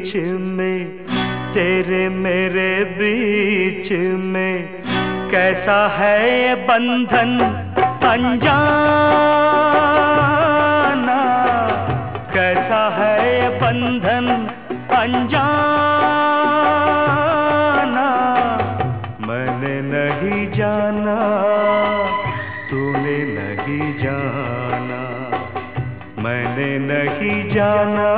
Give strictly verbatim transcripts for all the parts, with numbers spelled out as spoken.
बीच में, तेरे मेरे बीच में कैसा है ये बंधन अनजाना, कैसा है ये बंधन अनजाना। मैंने नहीं जाना, तूने नहीं जाना, मैंने नहीं जाना,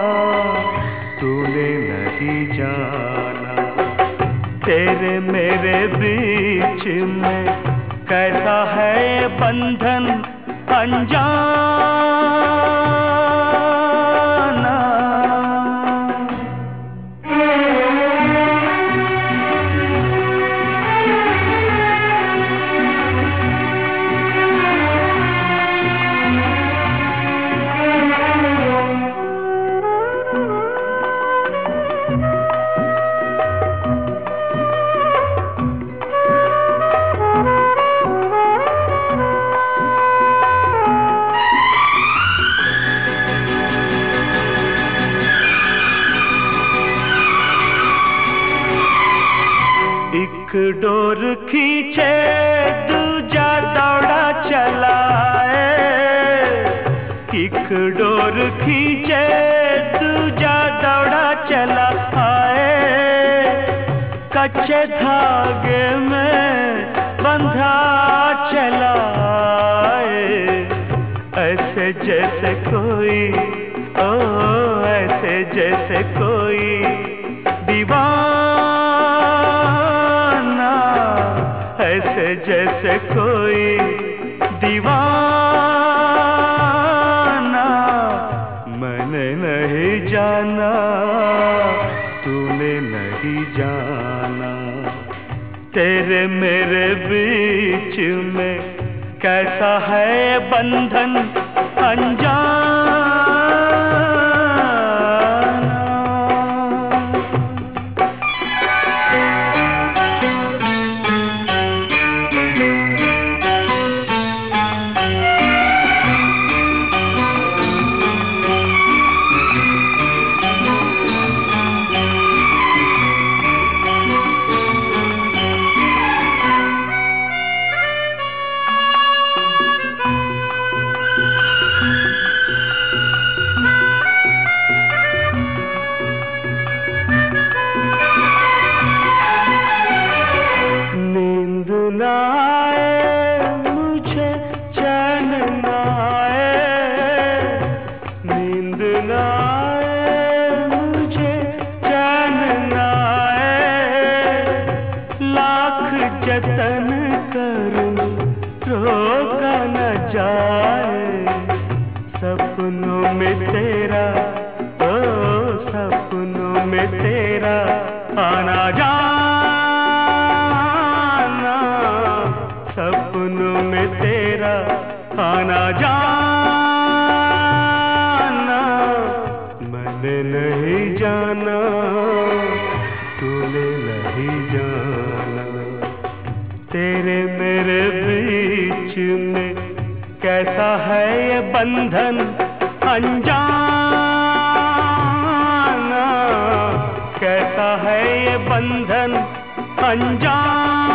तूने नहीं जाना। तेरे मेरे बीच में कैसा है बंधन अनजाना। एक डोर खींचे दूजा दौड़ा चला है, एक डोर खींचे दूजा दौड़ा चला आए। कच्चे धागे में बंधा चला आए, ऐसे जैसे कोई, ओ ऐसे जैसे कोई दीवाना, ऐसे जैसे कोई दीवाना। मैंने नहीं जाना, तूने नहीं जाना। तेरे मेरे बीच में कैसा है बंधन अनजाना। मुझे चैन न आए, नींद न आए, मुझे चैन न आए। लाख जतन करूं रोका न जाए, सपनों में तेरा, ओ सपनों में तेरा आना जाना, सपनों में तेरा आना जाना। मैंने नहीं जाना, तूने नहीं जाना। तेरे मेरे बीच में कैसा है ये बंधन अनजाना, कैसा है ये बंधन अनजाना।